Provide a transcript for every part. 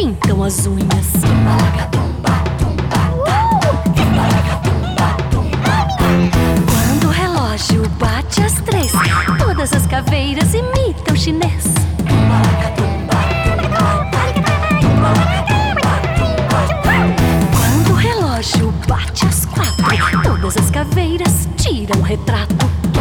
pintam as unhas. Quando o relógio bate às 3, todas as caveiras imitam chinês. Quando o relógio bate às 4, todas as caveiras tiram o retrato.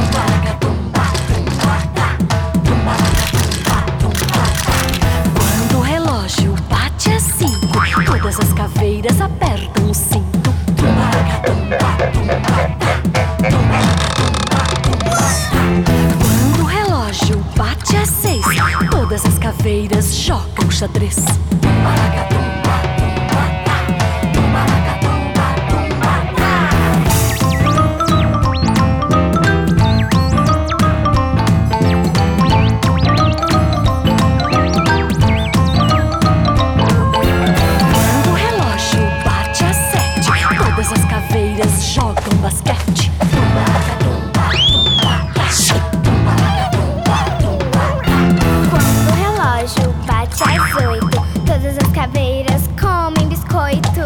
Quando o relógio bate às 5, todas as caveiras apertam o cinto. Quando o relógio bate às 6, todas as caveiras jogam xadrez. Quando o relógio bate às 7, todas as caveiras jogam basquete. Quando o relógio bate às 8, todas as caveiras comem biscoito.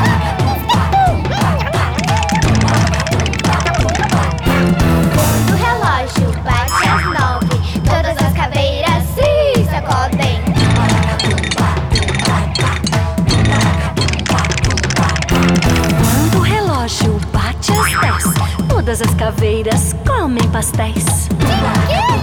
Quando o relógio bate às 9, todas as caveiras se sacodem. Quando o relógio bate às 10, todas as caveiras comem pastéis. Quê?